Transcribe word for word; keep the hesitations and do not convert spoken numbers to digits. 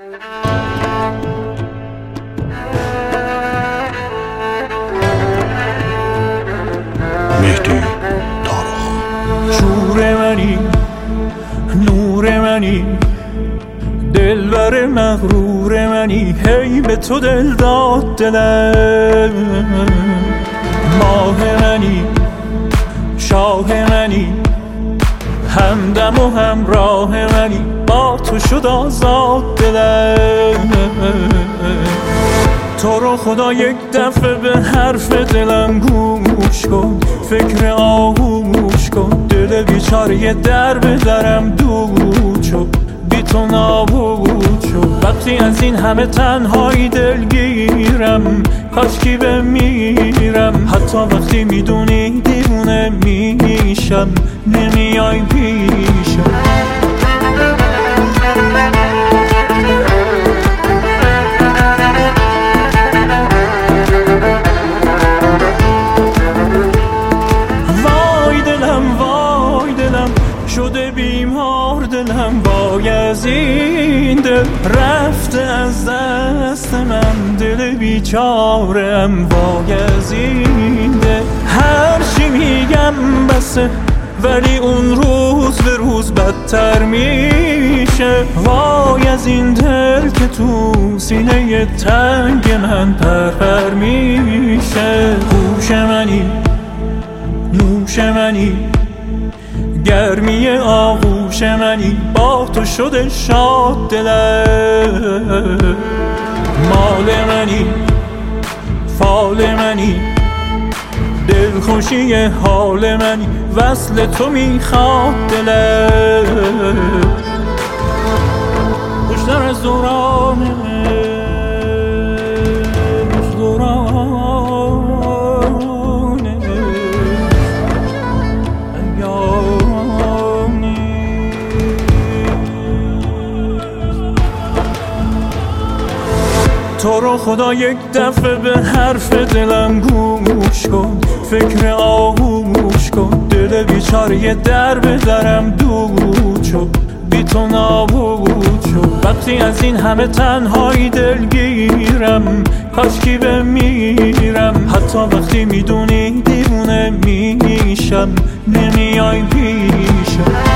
مهدی طارق. شور منی، نور منی، دلبر مغرور منی، هی به تو دل داد دلم. ماه منی، شاه منی، همدم و همراه منی، با تو شد آزاد دلم. تو رو خدا یک دفعه به حرف دلم گوش کن، فکر آغوش کن، دل بیچاره در به درم دود شد، بی تو نابود شد. وقتی از این همه تنهایی دلگیرم، کاشکی بمیرم، حتی وقتی میدونی دیوونه میشم، نمیای پیشم. شده بیمار دلم، وای از این دل رفته از دست من، دل بیچارم، وای از این دل. هر چی میگم بسه، ولی اون روز به روز بدتر میشه، وای از این دل که تو سینه تنگ من پرپر میشه. هوش منی، نوش منی، گرمی آغوش منی، با تو شده شاد دلم. مال منی، فال منی، دلخوشی حال منی، وصل تو میخواد دلم. خوشتر از دورانه، تو رو خدا یک دفعه به حرف دلم گوش کن، فکر آغوش کن، دل بیچاره در به درم دود شد، بی تو نابود شد. وقتی از این همه تنهایی دلگیرم، کاشکی بمیرم، حتی وقتی میدونی دیوونه میشم، نمیای پیشم.